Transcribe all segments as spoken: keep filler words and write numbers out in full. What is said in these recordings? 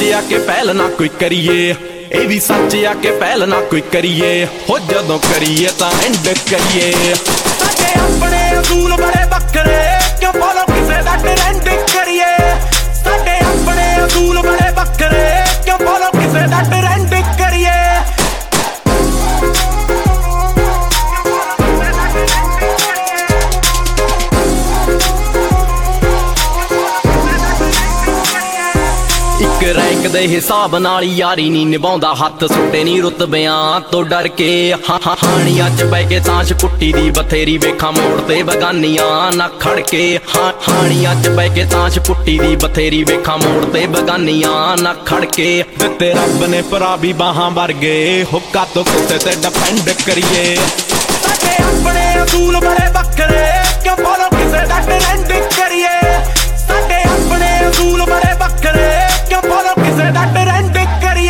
आके पहल ना कोई करिए, ए भी सच आके पहल ना कोई करिए, हो जदों करिए तां एंड करिए। साडे अपने असूल बड़े बक्खरे, क्यों फॉलो किसे दा ट्रेंड करिए। साडे अपने असूल बड़े बक्खरे, क्यों फॉलो किसे दा ट्रेंड करिए। एक रैंक दे हिसाब नाल यारी नी निभाउंदा, हथ सुट्टे नी रुतबियां तो डर के। हाँ हाँ हानियां च बह के ताश कुट्टी दी बथेरी, वेखा मोड़ ते बगानियां ना खड़ के। हाँ हानियां च बह के ताश कुट्टी दी बथेरी, वेखा मोड़ ते बगानियां ना खड़ के। दित्ते रब ने भरा भी बाहां वर्गे, हुक्का तो किसे ते डिपेंड करिए। साडे अपने असूल बड़े बक्खरे, क्यों फॉलो किसे दा ट्रेंड करिए। साडे अपने असूल बड़े बक्खरे, क्यों फॉलो किसे दा ट्रेंड करिए।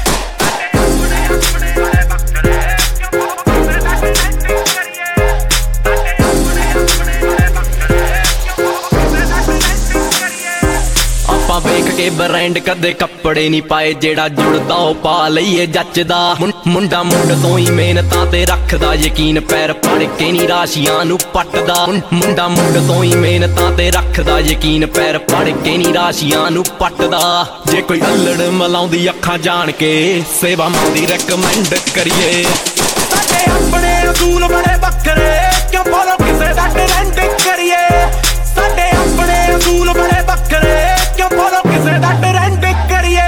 वेख के ब्रांड कदे कपड़े नहीं पाए, जेड़ा जुड़दा ओ पा लईए जचदा। मुंडा मुंड तो ही मेहनतां ते रखदा यकीन, पैर पड़ के नी राशियां नू पटदा। मुंडा मुंड तो ही मेहनतां ते रखदा यकीन, पैर पड़ के नी राशियां नू पटदा। जे कोई अल्लड़ मलाउंदी अखां जान के, सेवा मंदी रेकमेंड करिए। साडे अपने असूल बड़े बक्खरे, क्यों फॉलो किसे दा ट्रेंड करिए। साडे अपने असूल बड़े बक्खरे, क्यों फॉलो किसे दा ट्रेंड करिए।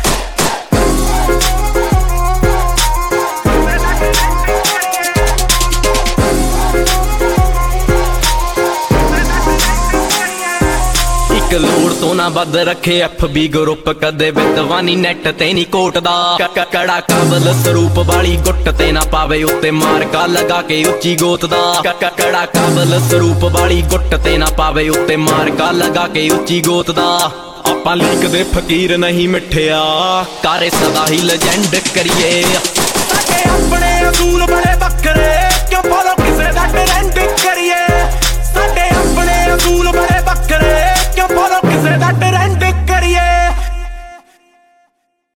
एक लोड़ तो ना बद रखे एफ बी ग्रुप, कदे विद्वानी नेट ते नी कोटदा। कड़ा काबल स्वरूप वाली गुट ते ना पावे, उत्ते मारका लगा के उच्ची गोत दा। कड़ा काबल स्वरूप वाली गुट ते ना पावे, उत्ते मारका लगा के उच्ची गोत दा। आपां लीक दे फकीर नहीं मिठिया, कारे सदा ही लेजेंड करिए। साडे अपने असूल बड़े